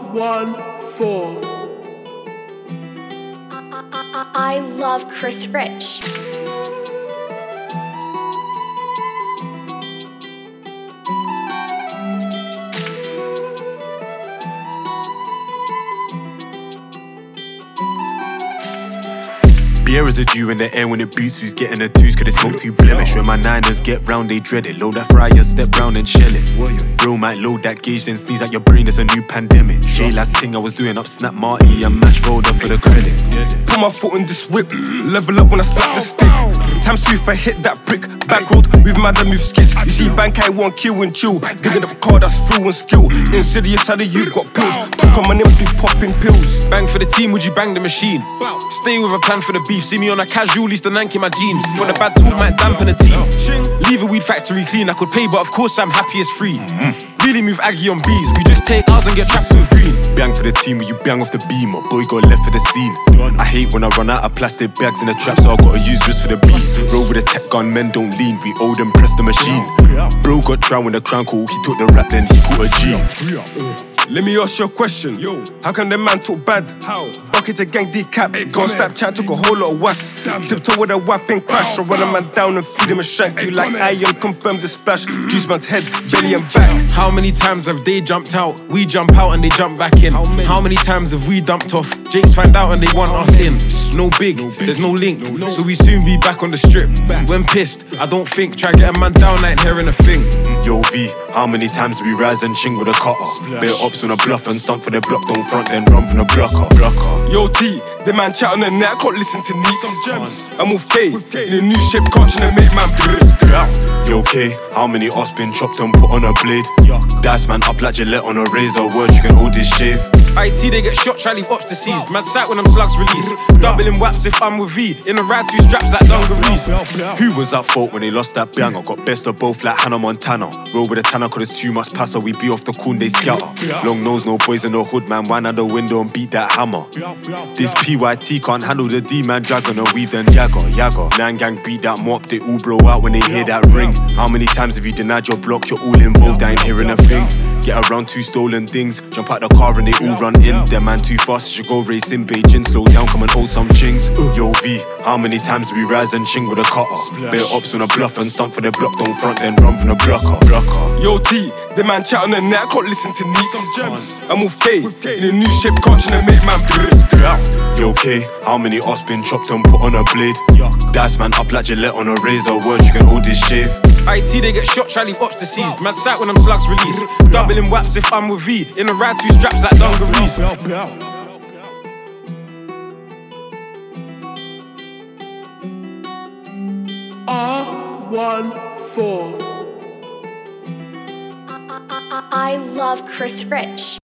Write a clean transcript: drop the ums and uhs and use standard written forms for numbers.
R14. I love Chris Rich. Beer is a dew in the air when it beats. Who's getting the twos? Could it smoke too blemish? When my niners get round, they dread it. Load that fryer, step round and shell it. Bro might load that gauge, then sneeze at your brain. It's a new pandemic. Last thing I was doing up Snap Marty and Mash Roller for the credit. Put my foot on this whip, level up when I slap the stick. Times two if I hit that brick. Back road with madder move skits. You see Bankai won't kill and chill. Digging up car that's through and skill. Insidious how the you got peeled. Talk on my names be popping pills. Bang for the team, would you bang the machine? Stay with a plan for the beef. See me on a casual, least the nank in my jeans. For the bad talk might dampen the team. Leave a weed factory clean, I could pay, but of course I'm happy as free. Really move Aggie on bees. We just take ours and get trapped with green. Bang for the team when you bang off the beam. Or boy got left for the scene. I hate when I run out of plastic bags in the trap, so I gotta use wrist for the beat. Roll with a tech gun, men don't lean. We owe them, press the machine. Bro got drowned when the crown call. He took the rap, then he caught a G. Let me ask you a question. How can the man talk bad? Bucket a gang decap. Got Snapchat, took a whole lot of was. Tiptoe with a weapon crash. Or run a man down and feed him a shank. You like I am confirmed the splash. Juice man's head, belly and back. How many times have they jumped out? We jump out and they jump back in. How many times have we dumped off? Jakes find out and they want us in. No big, there's no link. So we soon be back on the strip. When pissed, I don't think. Try get a man down, I ain't hearing a thing. Yo V, how many times we rise and ching with a cutter? Bit ops on a bluff and stump for the block. Don't front then run from the blocker. Yo T, the man chat on the net, I can't listen to Neeks. I move K, in a new shape, can't try to make man Yo K, how many ops been chopped and put on a blade? Dice man up like Gillette on a razor. Word you can hold this shave. IT they get shot, try leave ops deceased. Mad sight when them slugs release. Doubling waps if I'm with V. In a ride, two straps like dungarees. Who was at fault when they lost that banger? Got best of both like Hannah Montana. Roll with a tanner cause it's too much passer. We be off the coon, they scatter. Long nose, no boys in the hood, man. Wine out the window and beat that hammer. This PYT can't handle the D-man dragon or weave then Yaga. Nine gang beat that mop, they all blow out when they hear that ring. How many times have you denied your block? You're all involved, I ain't hearing a thing. Get around two stolen things, jump out the car and they all run in. Them man too fast, you go racing Beijing. Slow down, come and hold some chings. Yo V, how many times we rise and ching with a cutter? Bit ops on a bluff and stump for the block. Don't front then run from the blocker. Yo T, the man chat on the net, I can't listen to Neeks. I move K, in a new shape, can't try to make man Yo K, how many ops been chopped and put on a blade? Dice man up like Gillette on a razor. Word you can hold this shave. IT they get shot, try leave ops deceased. Mad sight when them slugs release. Doubling waps if I'm with V. In a ride, two straps like dungarees. R14. I love Chris Rich.